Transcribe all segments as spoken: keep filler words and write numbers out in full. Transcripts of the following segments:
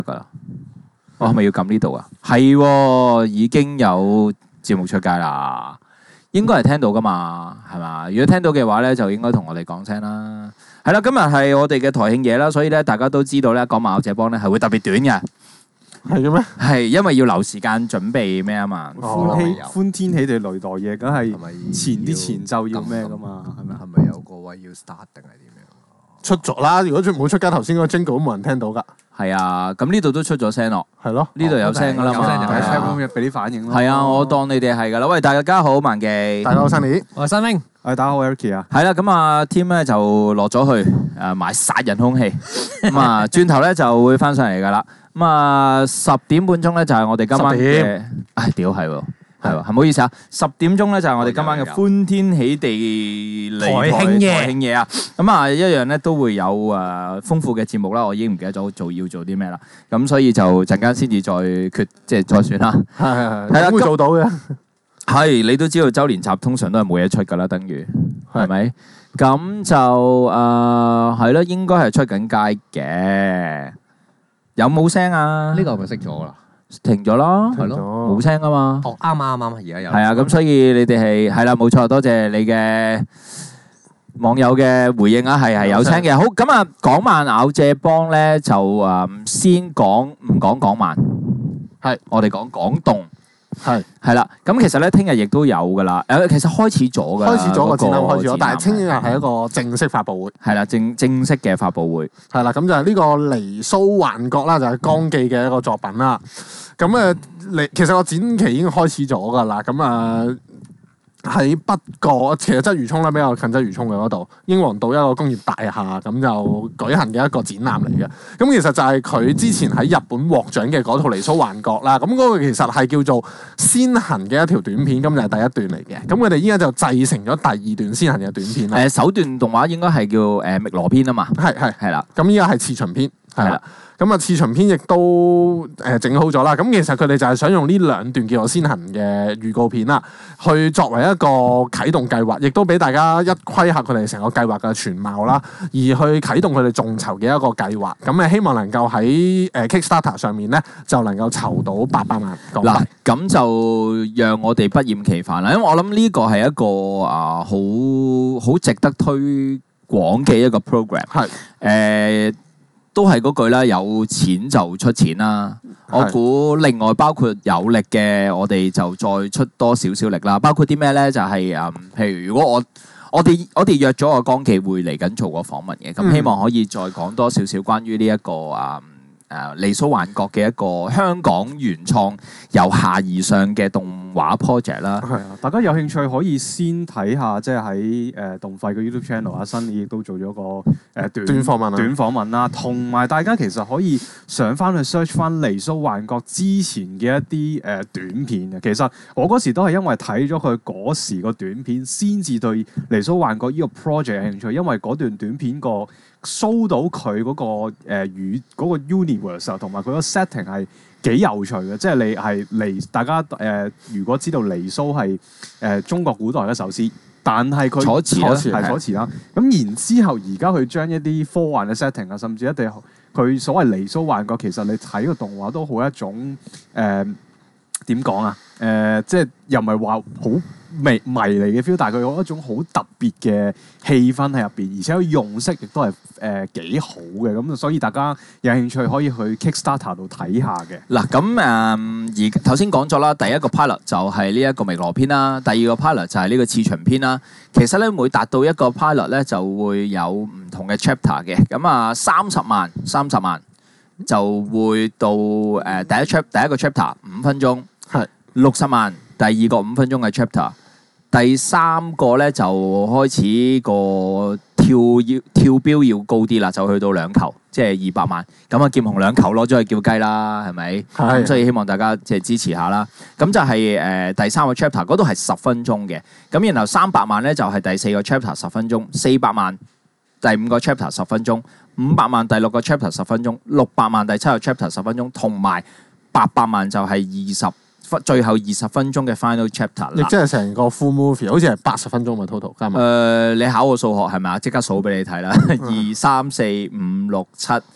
㗎啦。我係咪要撳呢度啊？係喎，已經有節目出街啦，應該係聽到噶嘛，係嘛？如果聽到嘅話咧，就應該同我哋講聲啦。係啦，今日係我哋嘅台慶嘢啦，所以咧大家都知道咧，講馬友這幫咧係會特別短嘅。 係嘅咩？ 係因為要留時間準備咩啊嘛。 歡喜歡天喜地雷代嘢，梗係係咪前啲前奏要咩噶嘛？係咪？ 係咪有個位要 start 定係點樣？ 出咗啦！如果冇出街，頭先嗰個 jingle 都冇人聽到㗎。 係啊，咁呢度都出咗聲咯。 係咯， 呢度有聲㗎啦嘛。 有聲就係 chat room 俾啲反應咯。 係啊，我當你哋係㗎啦。喂，大家好，萬記。 大家好，Sunny。 我係新明。 誒，大家好，Eric 啊。 係啦，咁啊，Tim 咧就落咗去誒買殺人兇器，咁啊轉頭咧就會翻上嚟㗎啦。咁啊十點半鐘咧就係我哋今晚嘅，唉屌係喎，係喎，唔好意思啊，十點鐘咧就係我哋今晚嘅歡天喜地台慶夜台慶夜啊！咁啊一樣咧都會有誒豐富嘅節目啦，我已經唔記得咗做要做啲咩啦，咁所以就陣間先至再決，即係再選啦。 係係係， 係啦會做到嘅。 係，你都知道周年集通常都係冇嘢出㗎啦，等於係咪？咁就誒係咯，應該係出緊街嘅。有冇聲啊？ 呢個係咪熄咗啦？ 停咗啦， 係咯冇聲啊嘛。 哦，啱啱啱，而家有。 係啊，咁所以你哋係係啦，冇錯，多謝你嘅網友嘅回應啊，係係有聲嘅。好，咁啊，港漫咬這幫咧就誒先講唔講港漫，係我哋講港動。 係係啦，咁其實咧，聽日亦都有噶啦。誒，其實開始咗噶， 開始咗個展覽開始咗，但係聽日係係一個正式發佈會。 係啦，正正式嘅發佈會。 係啦，咁就係呢個離騷幻覺啦，就係江記嘅一個作品啦。咁誒，離其實個展期已經開始咗㗎啦。咁啊喺北角，其實鰂魚涌咧比較近鰂魚涌嘅嗰度，英皇道一個工業大廈咁就舉行嘅一個展覽嚟嘅。咁其實就係佢之前喺日本獲獎嘅嗰套離騷幻覺啦。咁嗰個其實係叫做先行嘅一條短片，咁就係第一段嚟嘅。咁佢哋依家就製成咗第二段先行嘅短片啦。 誒，首段動畫應該係叫誒汨羅篇啊嘛。 係係係啦。 咁依家係次循篇，係啦。咁啊，次循篇亦都誒整好咗啦。咁其實佢哋就係想用呢兩段叫做先行嘅預告片啦，去作為一個啟動計劃，亦都俾大家一窺下佢哋成個計劃嘅全貌啦，而去啟動佢哋眾籌嘅一個計劃。咁誒希望能夠喺誒 Kickstarter 上面咧，就能夠籌到八百萬港幣。 嗱，咁就讓我哋不厭其煩啦，因為我諗呢個係一個啊好好值得推廣嘅一個 program。係誒。都係嗰句啦，有錢就出錢啦。我估另外包括有力嘅，我哋就再出多少少力啦。包括啲咩咧？就係、是、誒、嗯，譬如如果我我哋我哋約咗個江記會嚟緊做個訪問嘅，咁希望可以再講多少少關於呢、這、一個啊誒離騷幻覺嘅一個香港原創由下而上嘅動畫 project 啦。 係啊，大家有興趣可以先睇下，即係喺誒動廢嘅 YouTube channel 啊，新亦都做咗個誒短短訪問短訪問啦，同埋大家其實可以上翻去 search 翻離騷幻覺之前嘅一啲誒短片嘅。其實我嗰時都係因為睇咗佢嗰時個短片，先至對離騷幻覺呢個 project 有興趣，因為嗰段短片個 show 到佢嗰個誒語嗰個 universe 同埋佢個 setting 係幾有趣嘅，即係你係離大家誒、呃，如果知道離騷係誒中國古代嘅一首詩，但係佢楚辭啦， 係楚辭啦。咁然之後而家佢將一啲科幻嘅 setting 啊，甚至一啲佢所謂離騷幻覺，其實你睇個動畫都好一種誒點講啊？誒、呃，即係又唔係話好迷迷離嘅 feel，但係佢有一種好特別嘅氣氛喺入邊，而且佢用色亦都係誒幾好嘅，咁所以大家有興趣可以去 Kickstarter 度睇下嘅。 嗱，咁誒而頭先講咗啦，第一個 pilot 就係呢一個汨羅篇啦，第二個 pilot 就係呢個次循篇啦。其實咧每達到一個 pilot 咧就會有唔同嘅 chapter 嘅，咁啊三十萬三十萬就會到誒、呃、第一 chap 第一個 chapter 五分鐘，係六十萬第二個五分鐘嘅 chapter， 第三個咧就開始個跳要跳標要高啲啦，就去到兩球，即係二百萬。咁啊劍雄兩球攞咗去叫雞啦，係咪？咁所以希望大家即係支持下啦。咁就係、是、誒、呃、第三個 chapter 嗰度係十分鐘嘅，咁然後三百萬咧就係第四個 chapter 十分鐘，四百萬第五個 chapter 十分鐘，五百萬第六個 chapter 十分鐘，六百萬第七個 chapter 十分鐘，同埋八百萬就係二十。最後二十分鐘嘅 final chapter 啦， 亦即係成個 full movie，好似係八十分鐘嘛 total 加埋。誒、 呃，你考我數學係咪啊？即刻數俾你睇啦，二三四五六七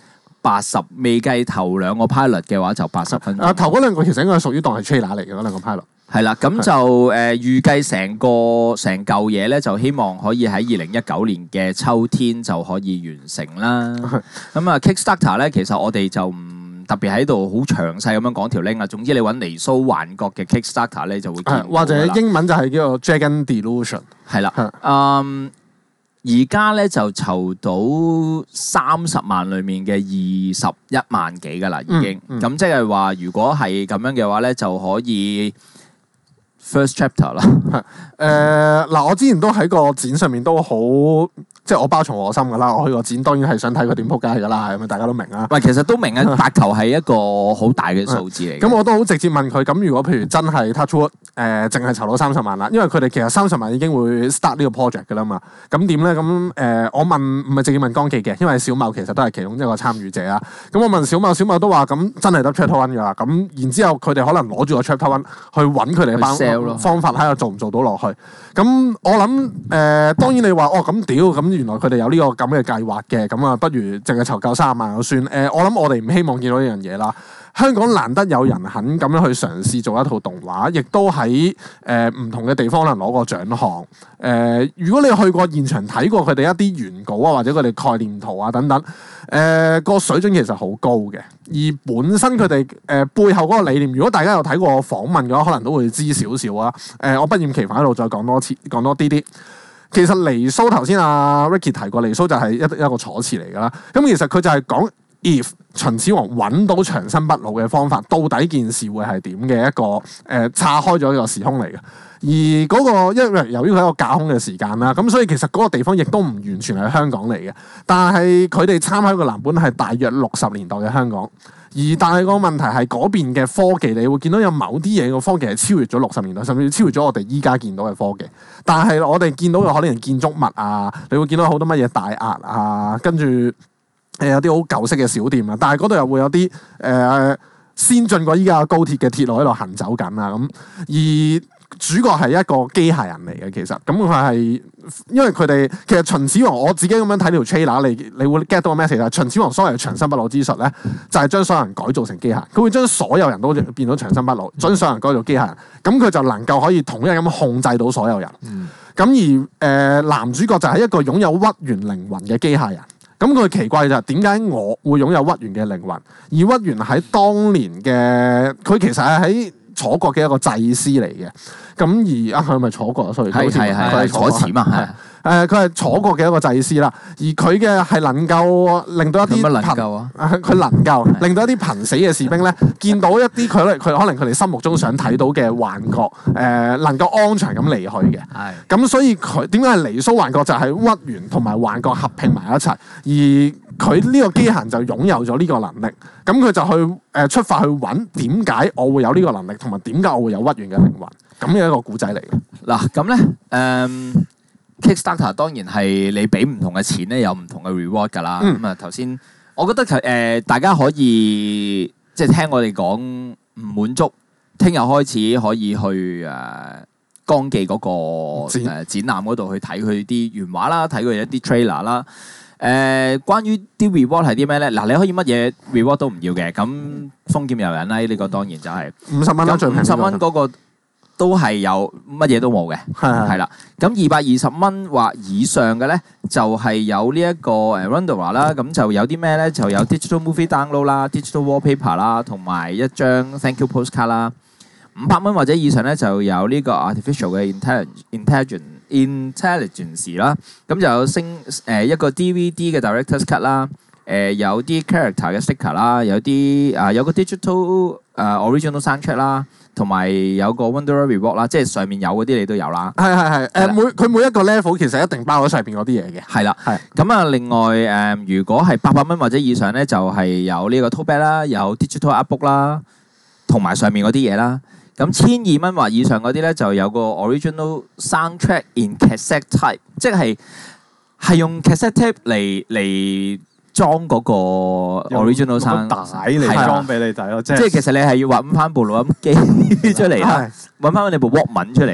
八十，未計頭兩個 pilot 嘅話就八十分鐘。 啊，頭嗰兩個其實應該係屬於當係 trailer 嚟嘅嗰兩個 pilot。 係啦，咁就誒、呃、預計成個成嚿嘢咧，就希望可以喺二零一九年嘅秋天就可以完成啦。咁啊，Kickstarter 咧，其實我哋就唔特別喺度好詳細咁樣講條 link 啦。總之你揾尼蘇幻覺嘅 Kickstarter 咧，就會見到或者英文就係叫做 Dragon Delusion。 係啦，嗯，而家咧就籌到三十萬裡面嘅二十一萬幾噶啦，已經。咁、嗯嗯、即係話，如果係咁樣嘅話咧，就可以。First chapter 啦，係誒嗱，我之前都喺個展上面都好，即係我包從我心噶啦。我去個展當然係想睇佢點撲街噶啦，咁啊大家都明啦。 喂，其實都明啊，八球係一個好大嘅數字嚟。 咁我都好直接問佢，咁如果譬如真係 Touchwood 誒，淨係籌到三十萬啦，因為佢哋其實三十萬已經會 start 呢個 project 噶啦嘛。咁點咧？咁誒、呃，我問唔係直接問江記嘅，因為小茂其實都係其中一個參與者啊。咁我問小茂，小茂都話咁真係得 chapter one 噶啦。咁然之後佢哋可能攞住個 chapter one 去揾佢哋嘅班。方法睇下做唔做到落去，咁我諗誒、呃，當然你話哦咁屌，咁原來佢哋有呢個咁嘅計劃嘅，咁啊不如淨係籌夠三十萬就算。誒、呃，我諗我哋唔希望見到呢樣嘢啦。香港難得有人肯咁樣去嘗試做一套動畫，亦都喺誒唔同嘅地方可能攞過獎項。誒、呃，如果你去過現場睇過佢哋一啲原稿啊，或者佢哋概念圖啊等等，誒、呃、個水準其實好高嘅。而本身佢哋誒背後嗰個理念，如果大家有睇過訪問嘅話，可能都會知少少啊。誒、呃，我不厭其煩喺度再講多次，講多啲啲。其實尼蘇頭先阿 Ricky 提過，尼蘇就係一一個楚辭嚟㗎啦。咁其實佢就係講 if 秦始皇揾到長生不老嘅方法，到底件事會係點嘅一個誒、呃、岔開咗一個時空嚟嘅。而嗰、那個因為由於佢係一個架空嘅時間啦，咁所以其實嗰個地方亦都唔完全係香港嚟嘅。但係佢哋參考嘅藍本係大約六十年代嘅香港。而但係個問題係嗰邊嘅科技，你會見到有某啲嘢個科技係超越咗六十年代，甚至超越咗我哋依家見到嘅科技。但係我哋見到嘅可能係建築物啊，你會見到好多乜嘢大壓啊，跟住誒有啲好舊式嘅小店啊，但係嗰度又會有啲誒、呃、先進過依家嘅高鐵嘅鐵路喺度行走緊啊咁。而主角係一個機械人嚟嘅，其實咁佢係因為佢哋其實秦始皇，我自己咁樣睇條 trailer，你你會 get 到個 message 係秦始皇所謂嘅長生不老之術咧，就係、是、將所有人改造成機械人，佢會將所有人都變到長生不老，將所有人改造機械人，咁佢就能夠可以統一咁控制到所有人。咁、嗯、而誒、呃、男主角就係一個擁有屈原靈魂嘅機械人。咁佢奇怪就係點解我會擁有屈原嘅靈魂，而屈原喺當年嘅佢其實係喺楚國嘅一個祭司嚟嘅。咁而啊，佢係咪楚國啊？所以佢係佢係楚辭嘛，係誒，佢係楚國嘅一個祭司啦。而佢嘅係能夠令到一啲能夠啊， 佢能夠令到一啲瀕死嘅士兵咧，見到一啲佢佢可能佢哋心目中想睇到嘅幻覺，誒、呃、能夠安詳咁離去嘅。係咁，所以佢點解係尼蘇幻覺就係屈原同埋幻覺合併埋一齊，而佢呢個機械人就擁有咗呢個能力。咁佢就去誒出發去揾點解我會有呢個能力，同埋點解我會有屈原嘅靈魂。咁嘅一個古仔嚟嘅。嗱，咁咧，誒、嗯、Kickstarter 當然係你俾唔同嘅錢咧，有唔同嘅 reward 㗎啦。咁啊、嗯，頭先我覺得誒、呃、大家可以即係聽我哋講唔滿足，聽日開始可以去誒江記嗰個展展覽嗰度去睇佢啲原畫啦，睇佢一啲 trailer 啦。誒、呃，關於啲 reward 係啲咩咧？嗱，你可以乜嘢 reward 都唔要嘅。咁封劍遊人啦，呢、這個當然就係五十蚊啦，最平五十蚊嗰個。都係有乜嘢都冇嘅，係啦。咁二百二十蚊或以上嘅咧，就係、是、有呢一個誒 Rundra 啦。咁就有啲咩咧？就有 digital movie download 啦、digital wallpaper 啦，同埋一張 thank you postcard 啦。五百蚊或者以上咧，就有呢個 artificial 嘅 intelligence intelligence 啦。咁就有升誒一個 D V D 嘅 director's cut 啦。誒有啲 character 嘅 sticker 啦，有啲啊有個 digital 誒 original soundtrack 啦，同埋有個 Wanderer Reward 啦，即係上面有嗰啲你都有啦。係係係誒每佢每一個 level 其實一定包咗上邊嗰啲嘢嘅。係啦，係咁啊。另外誒，如果係八百蚊或者以上咧，就係有呢個 tote bag 啦，有 digital art book 啦，同埋上面嗰啲嘢啦。咁千二蚊或以上嗰啲咧，就有個 original soundtrack in cassette type， 即係係用 cassette tape 嚟嚟。裝嗰個 original sound 帶嚟裝俾你睇咯，即係其實你係要揾翻部錄音機出嚟啦，揾翻你部 Walkman 出嚟嘅，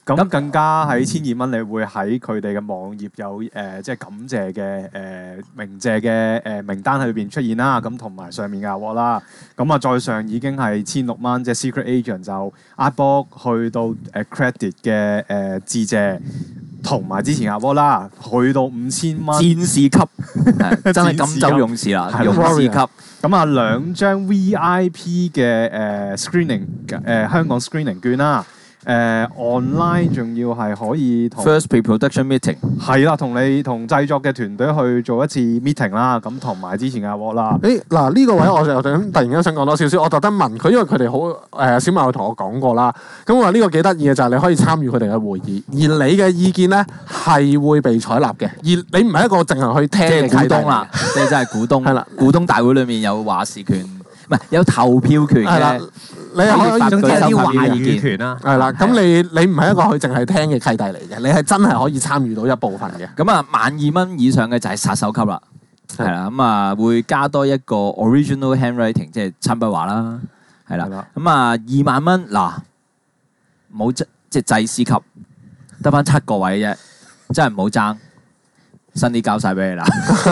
咁更加喺千二蚊，你會喺佢哋嘅網頁有誒、呃，即係感謝嘅誒、呃、鳴謝嘅誒名單喺裏邊出現啦。咁同埋上面嘅 award 啦，咁啊再上已經係千六蚊，即係 Secret Agent 就 Artbox 去到誒 credit 嘅誒致謝，同埋之前 award 啦，去到五千蚊。 戰士級，真係金州勇士啦，勇士級。 咁啊兩張 V I P 嘅誒、呃、screening 誒、呃、香港 screening 券啦。誒、呃、online 仲要係可以同 First pre-production meeting 係啦，同你同製作嘅團隊去做一次 meeting 啦，咁同埋之前嘅 award 啦。 誒嗱呢個位我就想突然間想講多少少，我特登問佢，因為佢哋好誒小馬有同我講過啦，咁我話呢個幾得意嘅就係你可以參與佢哋嘅會議，而你嘅意見咧係會被採納嘅，而你唔係一個淨係去聽嘅股東啦，即係真係股東。 係啦， 股東大會裏面有話事權，唔係有投票權嘅。 你可以發總之有啲話意語權啦。 係啦，咁你你唔係一個佢淨係聽嘅契弟嚟嘅，你係真係可以參與到一部分嘅。 咁啊，萬二蚊以上嘅就係殺手級啦，係啦，咁啊會加多一個 original handwriting， 即係親筆畫啦，係啦。咁啊二萬蚊嗱，冇即即係祭司級，得翻七個位啫，真係唔好爭。新啲交晒俾你啦，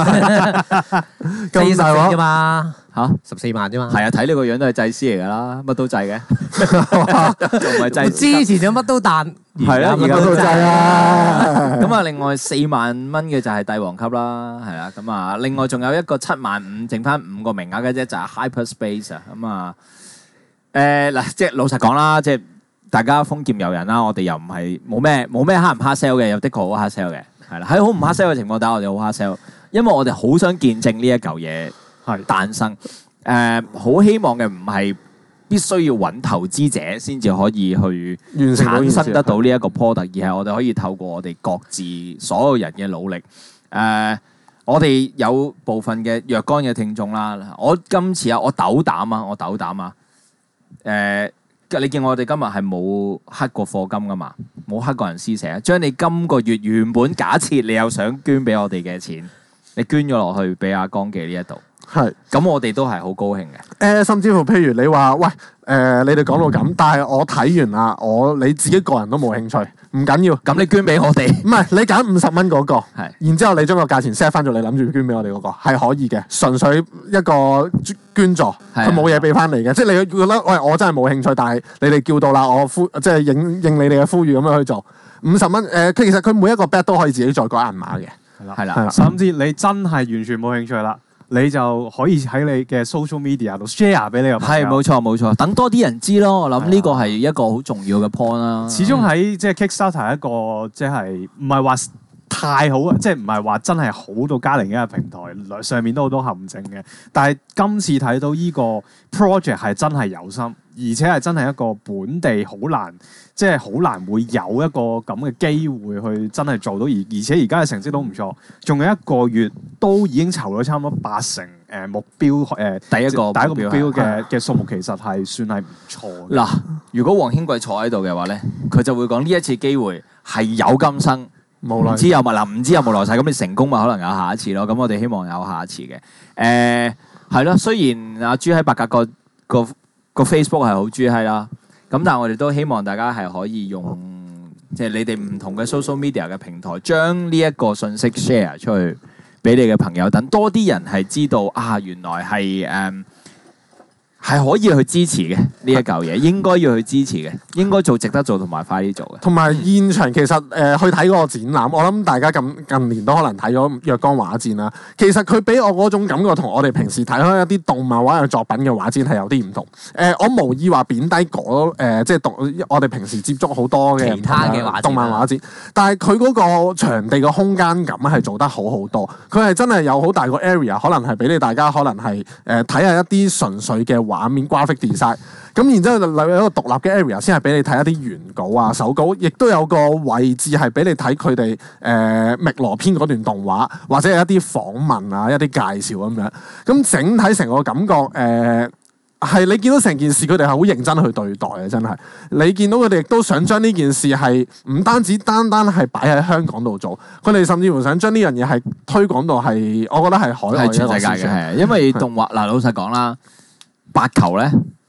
咁大鑊啫嘛嚇， 十四萬啫嘛。 係啊，睇呢個樣都係祭司嚟㗎啦，乜都制嘅，仲唔係祭司？ 之前就乜都彈， 係啦， 而家都制啊。 咁啊，另外四萬蚊嘅就係帝王級啦，係啦。咁啊，另外仲有一個七萬五，剩翻五個名額嘅啫，就係 Hyperspace 啊。咁啊，誒嗱，即係老實講啦，即係大家豐儉由人啦，我哋又唔係冇咩冇咩 hard 唔 hard sell 嘅，又的確好 hard sell 嘅。係啦，喺好唔 hard sell 嘅情況底下，我哋好 hard sell，因為我哋好想見證呢一嚿嘢誕生。誒、呃，好希望嘅唔係必須要揾投資者先至可以去產生得到呢一個 product，而係我哋可以透過我哋各自所有人嘅努力。誒、呃，我哋有部分嘅若干嘅聽眾啦，我今次啊，我斗膽啊，我斗膽啊，誒、呃。你見我哋今日係冇黑過課金噶嘛，冇黑過人施捨，將你今個月原本假設你有想捐俾我哋嘅錢，你捐咗落去俾阿江記呢一度，係咁我哋都係好高興嘅。誒、 呃，甚至乎譬如你話喂，誒、呃，你哋講到咁，但係我睇完啦，我你自己個人都冇興趣，唔緊要， 咁你捐俾我哋， 唔係你揀五十蚊嗰個， 係，然之後你將個價錢 set 翻咗，你諗住捐俾我哋嗰、那個係可以嘅，純粹一個捐助，佢冇嘢俾翻嚟嘅，即係你覺得喂我真係冇興趣，但係你哋叫到啦，我呼即係應應你哋嘅呼籲咁樣去做五十蚊，誒、呃，其實佢每一個 bet 都可以自己再改銀碼嘅， 係啦，係啦，甚至你真係完全冇興趣啦。你就可以喺你嘅 social media 度 share 俾你個朋友。 係冇錯冇錯，等多啲人知咯。我諗呢個係一個好重要嘅 point 啦。 始終喺即係 Kickstarter 係一個即係唔係話太好啊，即係唔係話真係好到加零一嘅平台，上面都好多陷阱嘅。但係今次睇到呢個 project 係真係有心，而且係真係一個本地好難，即係好難會有一個咁嘅機會去真係做到，而而且而家嘅成績都唔錯，仲有一個月都已經籌咗差唔多八成誒目標誒、呃、 第一個第一個目標嘅嘅數目，其實係算係唔錯。嗱， 如果黃興貴坐喺度嘅話咧，佢就會講呢一次機會係有今生。唔知有冇嗱？唔知有冇來世？咁你成功咪可能有下一次咯。咁我哋希望有下一次嘅。誒係咯，雖然阿朱喺白鴿個個個 Facebook 係好豬閪啦，咁但係我哋都希望大家係可以用即係、就是、你哋唔同嘅 social media 嘅平台，將呢一個信息 share 出去俾你嘅朋友，等多啲人係知道啊，原來係誒係可以去支持嘅呢一嚿嘢，應該要去支持嘅，應該做值得做同埋快啲做嘅。 同埋現場其實誒、呃、去睇嗰個展覽，我諗大家近近年都可能睇咗若干畫展啦。其實佢俾我嗰種感覺同我哋平時睇開一啲動漫畫嘅作品嘅畫展係有啲唔同。誒、呃，我無意話貶低嗰、呃、即係動我哋平時接觸好多嘅其他嘅畫展， 動漫畫展，但係佢嗰個場地嘅空間感係做得好好多。佢係真係有好大個 area，可能係俾你大家可能係誒睇下一啲純粹嘅畫面 graphic design， 咁然之後就有一個獨立嘅 area 先係俾你睇一啲原稿啊、手稿，亦都有個位置係俾你睇佢哋誒汨羅篇嗰段動畫，或者係一啲訪問啊、一啲介紹咁樣。咁整體成個感覺誒。呃係你見到成件事，佢哋係好認真去對待嘅，真係。你見到佢哋亦都想將呢件事係唔單止單單係擺喺香港度做，佢哋甚至乎想將呢樣嘢係推廣到係，我覺得係海外係全世界嘅，係因為動畫嗱，老實講啦，白球咧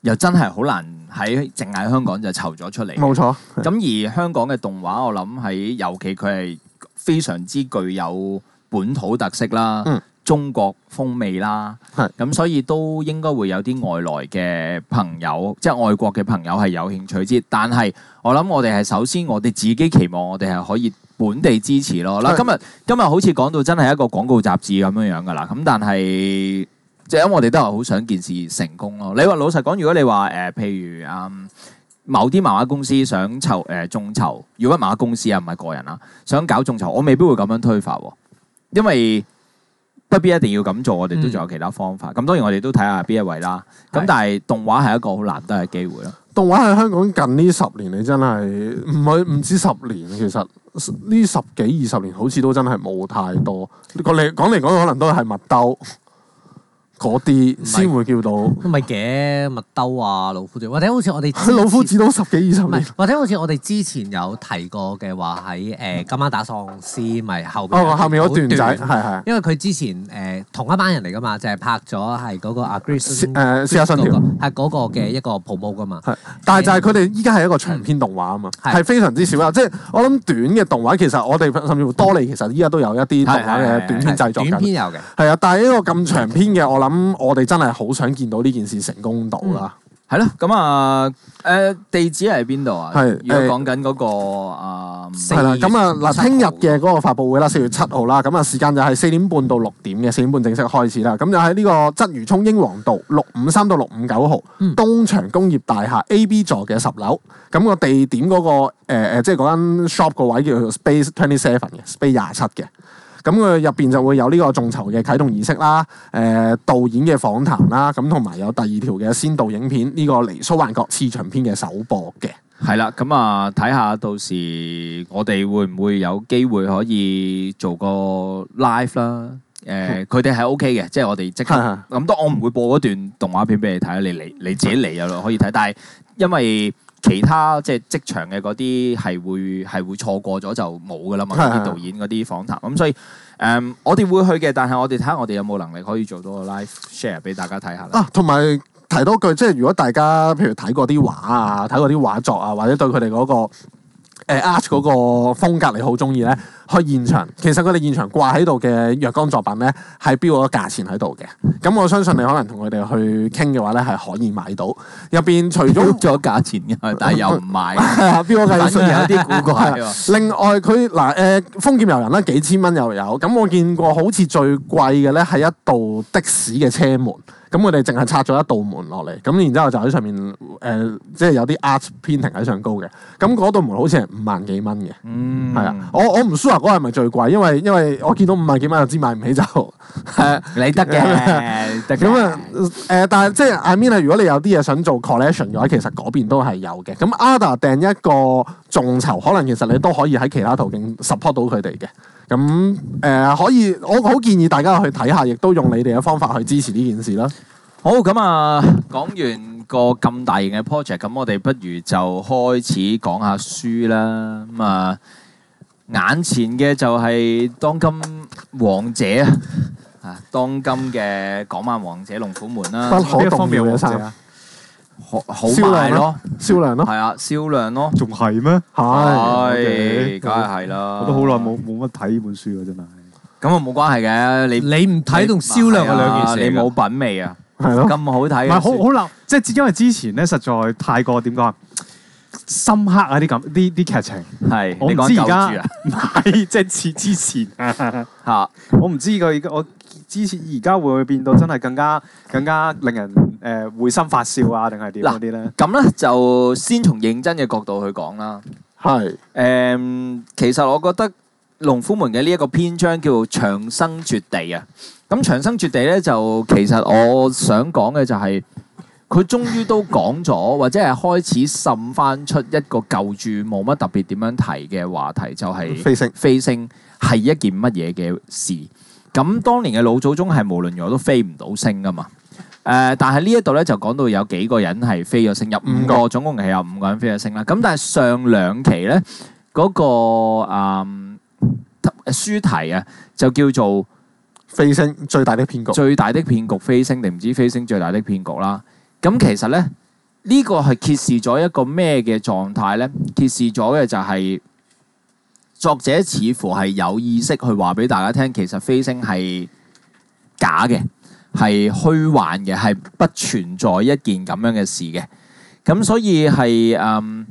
又真係好難喺淨係香港就籌咗出嚟。 冇錯。 咁而香港嘅動畫，我諗喺尤其佢係非常之具有本土特色啦。 嗯中國風味啦， 係咁所以都應該會有啲外來嘅朋友，即係外國嘅朋友係有興趣知。但係我諗我哋係首先我哋自己期望我哋係可以本地支持咯。嗱，今日今日好似講到真係一個廣告雜誌咁樣樣㗎啦。咁但係即係因為我哋都係好想件事成功咯。你話老實講，如果你話誒、呃，譬如啊、嗯，某啲漫畫公司想籌誒、呃、眾籌，如果漫畫公司啊唔係個人啊，想搞眾籌，我未必會咁樣推發喎，因為不必一定要咁做，我哋都仲有其他方法。咁、嗯、當然我哋都睇下邊一位啦。咁是但係動畫係一個好難得嘅機會咯。 動畫喺香港近呢十年，你真係唔係唔止十年，其實呢十幾二十年好似都真係冇太多。講嚟講嚟講，可能都係麥兜嗰啲先會叫到。 唔係嘅，麥兜啊，老夫子，或者好似我哋老夫子都十幾二十年， 或者好似我哋之前有提過嘅話喺誒今晚打喪屍，咪後邊哦後面嗰段仔係係， 因為佢之前誒、呃、同一班人嚟噶嘛，就係、是、拍咗係嗰個 Agreement 誒私家信條係嗰個嘅一個 promo 噶嘛。係， 但係就係佢哋依家係一個長篇動畫啊嘛，係、嗯、非常之少啦。即係我諗短嘅動畫，其實我哋甚至乎多利其實依家都有一啲動畫嘅短篇製作緊。短篇有嘅係啊，但係呢個咁長篇嘅，我諗我哋真係好想見到呢件事成功到啦。 係咯、嗯，咁啊誒地址係邊度啊？ 係如果講緊嗰個啊係啦，咁啊嗱，聽日嘅嗰個發佈會啦，四月七號啦，咁啊時間就係四點半到六點嘅，四點半正式開始啦。咁就喺呢個鰂魚涌英皇道六五三到六五九號、嗯、東翔工業大廈 A B 座嘅十樓。咁個地點嗰、嗰個誒、呃、即係嗰間 shop 個位叫做 Space Twenty Seven 嘅 Space 廿七嘅。咁佢入邊就會有呢個眾籌嘅啟動儀式啦，誒、呃、導演嘅訪談啦，咁同埋有第二條嘅先導影片呢、呢個《離騷幻覺》次長篇嘅首播嘅。 係啦，咁啊睇下到時我哋會唔會有機會可以做個 live 啦？誒佢哋係 OK 嘅，即係我哋即刻咁多，我唔會播嗰段動畫片俾你睇，你嚟你自己嚟就可以睇。但係因為其他即係職場嘅嗰啲係會係會錯過咗就冇噶啦嘛，啲導演嗰啲訪談咁，所以誒、嗯、我哋會去嘅，但係我哋睇下我哋有冇能力可以做到個 live share 俾大家睇下啦。 啊，同埋提多句，即係如果大家譬如睇過啲畫啊，睇過啲畫作啊，或者對佢哋嗰個誒 art 嗰個風格你好中意咧，去現場，其實佢哋現場掛喺度嘅若干作品咧，係標咗價錢喺度嘅。咁我相信你可能同佢哋去傾嘅話咧，係可以買到。入邊除咗標咗價錢嘅，但係又唔賣， 係啊，標咗價錢有啲古怪。 另外佢嗱誒豐儉由人咧幾千蚊又有，咁我見過好似最貴嘅咧係一道的士嘅車門。咁我哋淨係拆咗一道門落嚟，咁然之後就喺上面誒、呃，即係有啲 art painting 喺上高嘅。咁嗰道門好似係五萬幾蚊嘅，係、嗯、啊。我我唔 sure 嗰個係咪最貴，因為因為我見到五萬幾蚊就知買唔起就係你得嘅，得嘅。 咁啊誒，但係即係 I mean 如果你有啲嘢想做 collection 嘅話，其實嗰邊都係有嘅。咁 Ada 訂一個眾籌，可能其實你都可以喺其他途徑 support 到佢哋嘅。咁誒、呃、可以，我好建議大家去睇下，亦都用你哋嘅方法去支持呢件事啦。 好，咁啊，講完個咁大型嘅 project，咁我哋不如就開始講下書啦。咁啊，眼前嘅就係當今王者啊，當今嘅港漫王者龍虎門啦。 不可動搖嘅生。 好好賣咯， 銷量咯， 係啊，銷量咯， 仲係咩？ 係，梗係係啦。 我都好耐冇冇乜睇呢本書啊，真係。 咁啊冇關係嘅，你你唔睇同銷量係兩件事， 你冇品味啊， 係咯， 咁好睇。 唔係好好難，即係因為之前咧實在太過點講深刻啊啲咁啲啲劇情。 係， 我唔知而家唔係即係似之前嚇， 我唔知佢而家我之前而家會唔會變到真係更加更加令人誒會心發笑啊，定係點嗰啲咧？咁咧就先從認真嘅角度去講啦。 係誒、嗯，其實我覺得龍虎門嘅呢一個篇章叫做長生絕地啊。咁長生絕地咧，就其實我想講嘅就係、是、佢終於都講咗，或者係開始滲翻出一個舊著冇乜特別點樣提嘅話題，就係、是、 飛升。 飛升係一件乜嘢嘅事？咁當年嘅老祖宗係無論如何都飛唔到升噶嘛。誒、呃，但係呢一度咧就講到有幾個人係飛咗升，有五個，總共係有五個人飛咗升啦。咁但係上兩期咧嗰、那個誒、嗯、書題啊，就叫做飛升最大的騙局， 最大的騙局飛升定唔知飛升最大的騙局啦。咁其實咧呢個係揭示咗一個咩嘅狀態咧？揭示咗嘅就係作者似乎係有意識去話俾大家聽，其實飛星係假嘅，係虛幻嘅，係不存在一件咁樣嘅事嘅。咁所以係嗯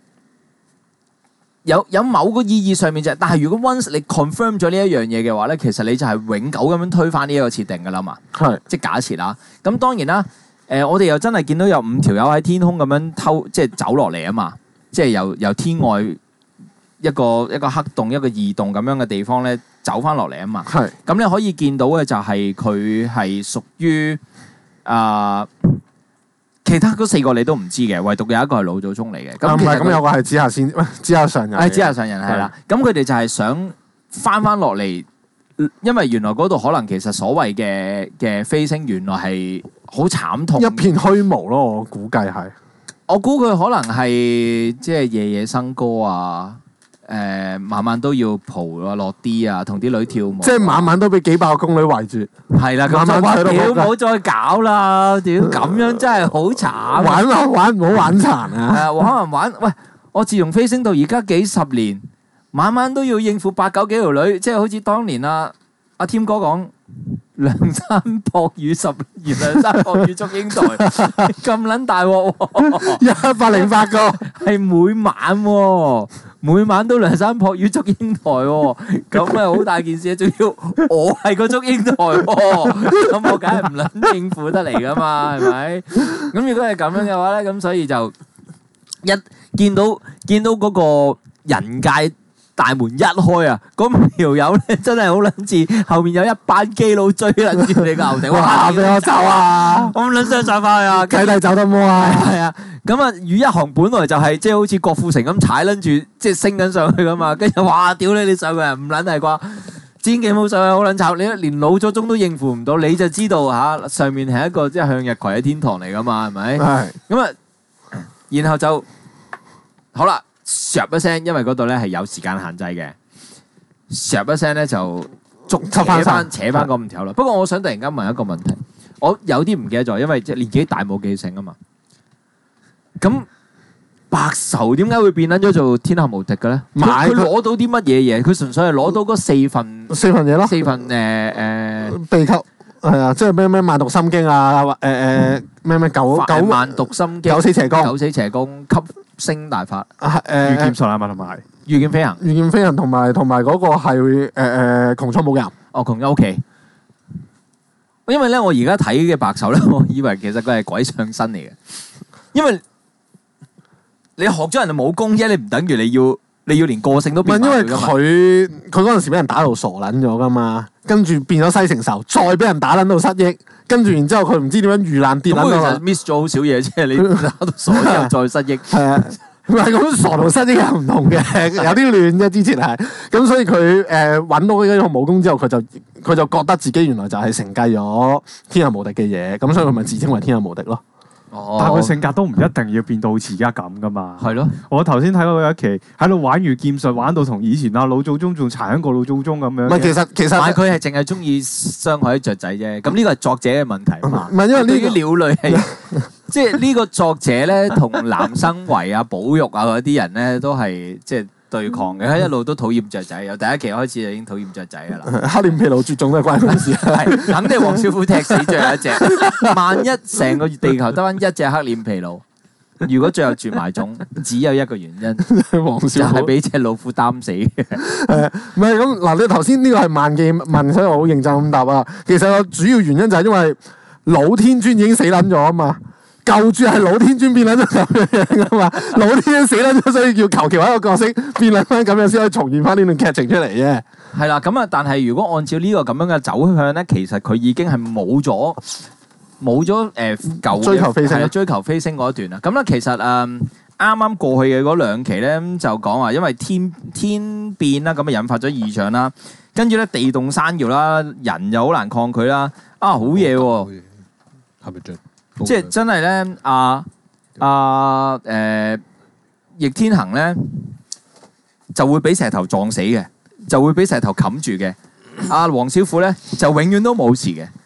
有有某個意義上面就係，但係如果 once 你 confirm 咗呢一樣嘢嘅話咧，其實你就係永久咁樣推翻呢一個設定㗎啦嘛。 係即係假設啦。咁當然啦。誒、呃，我哋又真係見到有五條友喺天空咁樣偷，即係走落嚟啊嘛！即係由由天外一個一個黑洞、一個異洞咁樣嘅地方咧，走翻落嚟啊嘛。係。咁你可以見到嘅就係佢係屬於啊、呃，其他嗰四個你都唔知嘅，唯獨有一個係老祖宗嚟嘅。咁唔係，咁有個係紫下仙，紫下上人。 係紫下上人係啦。咁佢哋就係想翻翻落嚟。因為原來嗰度可能其實所謂嘅嘅飛星原來係好慘痛， 一片虛無咯，我估計係。 我估佢可能係即係夜夜笙歌啊，誒、呃、晚晚都要蒲啊落啲啊，同啲女跳舞。 即係晚晚都俾幾百個宮女圍住。 係啦，咁就話屌唔好再搞啦，屌咁樣真係好慘。 玩啊玩，唔好玩殘啊！ 誒，可能玩喂，我自從飛星到而家幾十年。晚晚都要應付八九幾條女，即係好似當年啊阿添哥講梁山泊雨十年，梁山泊雨祝英台咁撚大鑊喎， 一百零八個係每晚喎，每晚都梁山泊雨祝英台喎，咁啊好大件事，仲要我係個祝英台喎，咁我梗係唔撚應付得嚟噶嘛，係咪？咁如果係咁樣嘅話咧，咁所以就一見到見到嗰個人界大門一開啊！嗰條友咧真係好撚似後面有一班基佬追撚住你個牛頂， 哇！俾我走啊！ 我唔撚想上翻去啊！ 契弟走得冇啊！ 係啊！咁啊，雨一行本來就係即係好似郭富城咁踩撚住，即係升緊上去噶嘛。跟住哇！屌你你上去唔撚係啩？千祈冇上去，好撚慘！你連老祖宗都應付唔到，你就知道嚇上面係一個即係向日葵嘅天堂嚟噶嘛？係咪？係。咁啊，然後就好啦。唰一聲，因為嗰度咧係有時間限制嘅。唰一聲咧就捉扯翻扯翻嗰五條啦。不過我想突然間問一個問題，我有啲唔記得咗，因為即係年紀大冇記性啊嘛。咁白仇點解會變撚咗做天下無敵嘅咧？佢攞到啲乜嘢嘢？佢純粹係攞到嗰四份四份嘢咯。 四份誒誒秘笈係啊，即係咩咩萬毒心經啊，誒誒咩咩九九萬毒心經、 九死邪功、 九死邪功吸星大法、 誒御劍術啊嘛，同埋御劍飛行、 御劍飛行同埋同埋嗰個係誒誒窮蒼冇人。 哦，窮歐 OK。因為咧，我而家睇嘅白手咧，我以為其實佢係鬼上身嚟嘅，因為你學咗人哋武功啫，你唔等於你要你要連個性都變埋佢㗎嘛。 因為佢佢嗰陣時俾人打到傻撚咗噶嘛，跟住變咗西城仇，再俾人打撚到失憶，跟住然之後佢唔知點樣遇難跌撚到。 咁其實 miss 咗好少嘢啫，你打到傻之後再失憶。 係啊，唔係咁傻同失憶係唔同嘅，有啲亂啫。之前係咁，所以佢誒揾到呢個武功之後，佢就佢就覺得自己原來就係承繼咗天下無敵嘅嘢，咁所以佢咪自稱為天下無敵咯。 哦、但係佢性格都唔一定要變到好似而家咁噶嘛。 係咯， 我頭先睇過有一期喺度玩御劍術，玩到同以前阿老祖宗仲殘過老祖宗咁樣。 唔係，其實其實， 但係佢係淨係中意傷害啲雀仔啫。咁呢個係作者嘅問題嘛。 唔係因為呢啲鳥類係，即係呢個作者咧，同南生圍啊、保育啊嗰啲人咧，都係即係對抗嘅。一路都討厭雀仔，由第一期開始就已經討厭雀仔噶啦。 黑臉琵鷺絕種都係關佢事， 係肯定黃小虎踢死最後一隻。萬一成個地球得翻一隻黑臉琵鷺，如果最後絕埋種，只有一個原因， 黃小虎就係俾隻老虎擔死嘅。 誒，唔係咁嗱，你頭先呢個係萬記問，所以我好認真咁答啊。其實個主要原因就係因為老天尊已經死撚咗啊嘛。舊主係老天尊變撚咗咁樣噶嘛，老天尊死撚咗，所以要求其揾一個角色變撚翻咁樣先可以重現翻呢段劇情出嚟啫。 係啦，咁啊，但係如果按照呢個咁樣嘅走向咧，其實佢已經係冇咗冇咗誒舊追求飛星， 追求飛星嗰一段啦。咁咧其實誒啱啱過去嘅嗰兩期咧，就講話因為天天變啦，咁啊引發咗異象啦，跟住咧地動山搖啦，人又好難抗拒啦。啊，好嘢喎！ 係咪最？ 即係真係咧，阿阿誒易天行咧就會俾石頭撞死嘅，就會俾石頭冚住嘅。阿黃小虎咧就永遠都冇事嘅。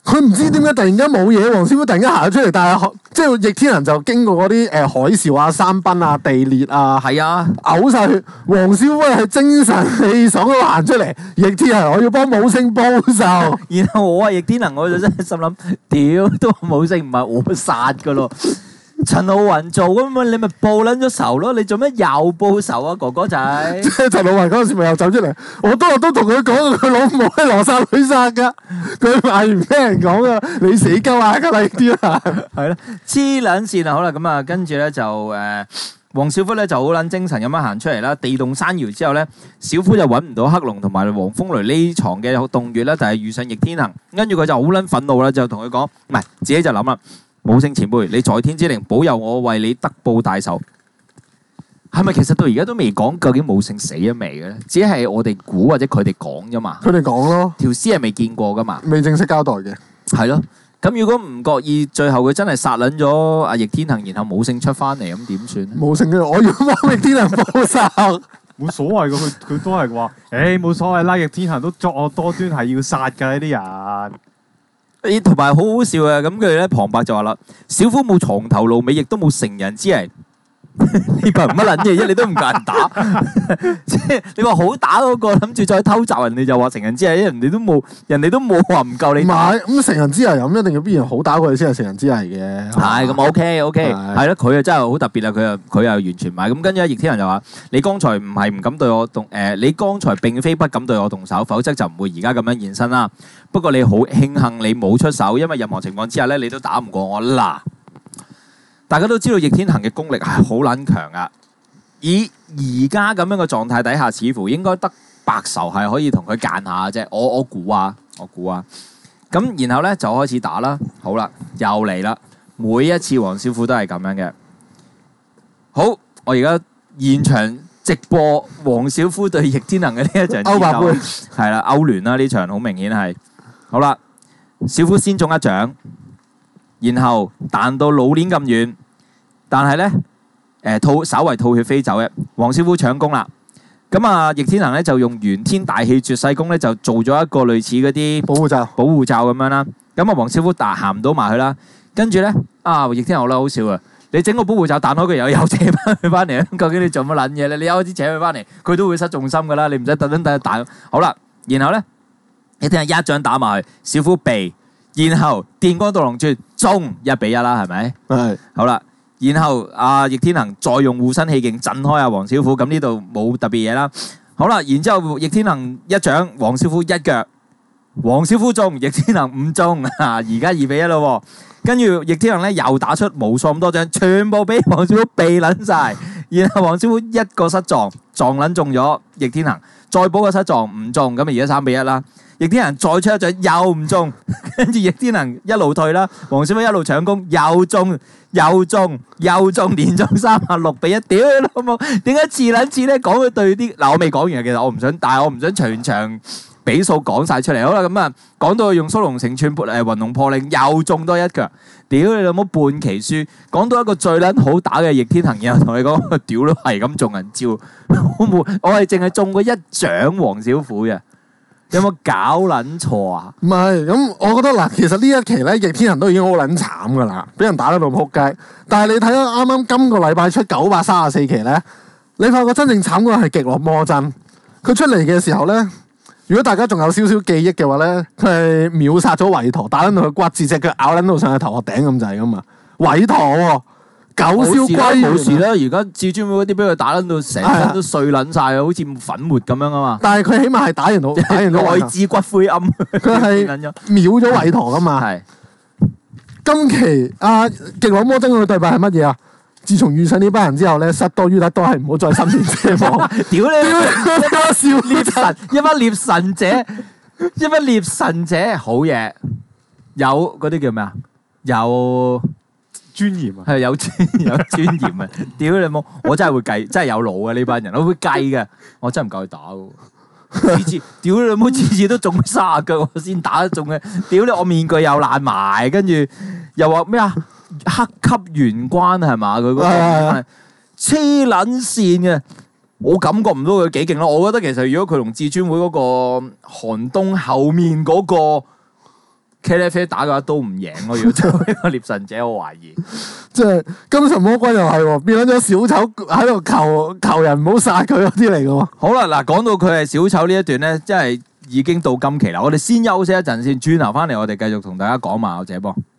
佢唔知點解突然間冇嘢，黃師傅突然間行咗出嚟，但係即係逆天人就經過嗰啲誒海嘯啊、山崩啊、地裂啊， 係啊， 嘔晒血。黃師傅係精神氣爽咁行出嚟，逆天人我要幫武聖報仇。 然後我係逆天能，我就真係心諗，屌都武聖唔係我殺噶咯。陳浩雲做咁嘛，你咪報撚咗仇咯！你做咩又報仇啊，哥哥仔？ 即係陳浩雲嗰陣時咪又走出嚟，我當日都同佢講，佢老母係羅剎女殺噶，佢係唔聽人講噶，你死鳩啊！噶啦呢啲啊， 係咯，黐撚線啊！好啦，咁啊，跟住咧就誒，黃小夫咧就好撚精神咁樣行出嚟啦。地動山搖之後咧，小夫就揾唔到黑龍同埋黃風雷呢床嘅洞穴啦，但係遇上逆天行，跟住佢就好撚憤怒啦，就同佢講，唔係自己就諗啦。武聖前輩，你在天之靈保佑我，為你得報大仇。係咪其實到而家都未講究竟武聖死咗未嘅咧？只係我哋估或者佢哋講啫嘛。 佢哋講咯， 條屍係未見過噶嘛， 未正式交代嘅。 係咯。咁如果唔覺意，最後佢真係殺撚咗阿逆天行，然後武聖出翻嚟，咁點算咧？ 武聖嘅，我要幫逆天行報仇。 冇所謂嘅，佢佢都係話，誒冇所謂啦，逆天行都作惡多端，係要殺㗎呢啲人。 咦，同埋好好笑啊！咁佢咧旁白就話啦：小夫冇藏頭露尾，亦都冇成人之危。你憑乜撚嘢啫？你都唔夠人打，即係你話好打嗰個諗住再偷襲人哋，就話成人之危，人哋都冇，人哋都冇話唔夠你打。 唔係咁成人之危咁一定要必然好打過你先係成人之危嘅。 係咁 OK OK，係咯，佢啊真係好特別啦！佢又佢又完全唔係咁。跟住逆天人就話：你剛才唔係唔敢對我動誒，你剛才並非不敢對我動手，否則就唔會而家咁樣現身啦。不過你好慶幸你冇出手，因為任何情況之下咧，你都打唔過我啦。大家都知道逆天行嘅功力係好撚強啊！以而家咁樣嘅狀態底下，似乎應該得白仇係可以同佢間下啫。我我估啊，我估啊。咁然後咧就開始打啦。好啦，又嚟啦。每一次黃小虎都係咁樣嘅。好，我而家現場直播黃小虎對逆天行嘅呢一場歐霸杯， 係啦，歐聯啦呢場好明顯係。好啦，小虎先中一掌。然後彈到老鏈咁遠，但係咧誒吐稍為吐血飛走嘅，黃小虎搶攻啦。咁啊，逆天行咧就用玄天大氣絕世功咧，就做咗一個類似嗰啲保護罩、 保護罩咁樣啦。咁啊，黃小虎彈行唔到埋去啦。跟住咧啊，逆天行好啦，好笑啊！你整個保護罩彈開佢又又扯翻佢翻嚟，究竟你做乜撚嘢咧？你一開始扯佢翻嚟，佢都會失重心噶啦，你唔使特登等佢彈。好啦，然後咧逆天行一掌打埋去，小虎避。然後電光毒龍鑽中一比一啦，係咪？ 係好啦，然後阿逆天行再用護身氣勁震開阿黃小虎，咁呢度冇特別嘢啦。好啦，然之後逆天行一掌，黃小虎一腳，黃小虎中，逆天行唔中啊！而家二比一咯。跟住逆天行咧又打出無數咁多掌，全部俾黃小虎避撚晒。然後黃小虎一個失撞，撞撚中咗逆天行，再補個失撞唔中，咁啊而家三比一啦。逆天行再出一掌又唔中，跟住逆天行一路退啦，黃小虎一路搶攻又中又中又中，連中三下六比一，屌你老母！點解次撚次咧講佢對啲嗱我未講完啊，其實我唔想，但係我唔想場場比數講晒出嚟。好啦，咁啊講到佢用蘇龍成寸撥誒雲龍破令又中多一腳，屌你老母半期輸。講到一個最撚好打嘅逆天行，然後同你講屌都係咁中人招，我冇我係淨係中過一掌黃小虎嘅。有冇搞撚錯啊？ 唔係咁，我覺得嗱，其實呢一期咧，逆天行都已經好撚慘噶啦，俾人打得到撲街。但係你睇到啱啱今個禮拜出九百三十四期咧，你發覺真正慘嗰個係極樂魔真。佢出嚟嘅時候咧，如果大家仲有少少記憶嘅話咧，佢係秒殺咗韋陀，打撚到佢骨折隻腳，咬撚到上去頭殼頂咁滯噶嘛。韋陀喎，九霄龜冇事啦，而家至尊會嗰啲俾佢打撚到成身都碎撚晒，好似粉末咁樣啊嘛。 但係佢起碼係打完到，打完到內置骨灰龕， 佢係秒咗韋陀噶嘛。 係。 今期阿極樂魔真嘅對白係乜嘢啊？自從遇上呢班人之後咧，失多於得多，係唔好再心存奢望。 屌你！一班少獵神，一班獵神者，一班獵神者，好嘢。有嗰啲叫咩啊？有尊嚴啊， 係有尊有尊嚴啊！屌你冇，我真係會計，真係有腦嘅呢班人，我會計嘅，我真係唔夠佢打嘅。次次，屌你冇，次次都中卅腳，我先打得中嘅。屌你，我面具又爛埋，跟住又話咩啊？黑級玄關係嘛？佢嗰個黐撚線嘅，我感覺唔到佢幾勁咯。我覺得其實如果佢同至尊會嗰個寒冬後面嗰個茄喱啡打嘅話都唔贏咯，要做呢個獵神者，我懷疑。 即係金神魔君又係喎，變咗小丑喺度求求人唔好殺佢嗰啲嚟嘅喎。 好啦，嗱講到佢係小丑呢一段咧，真係已經到今期啦。我哋先休息一陣先，轉頭翻嚟我哋繼續同大家講馬有這幫。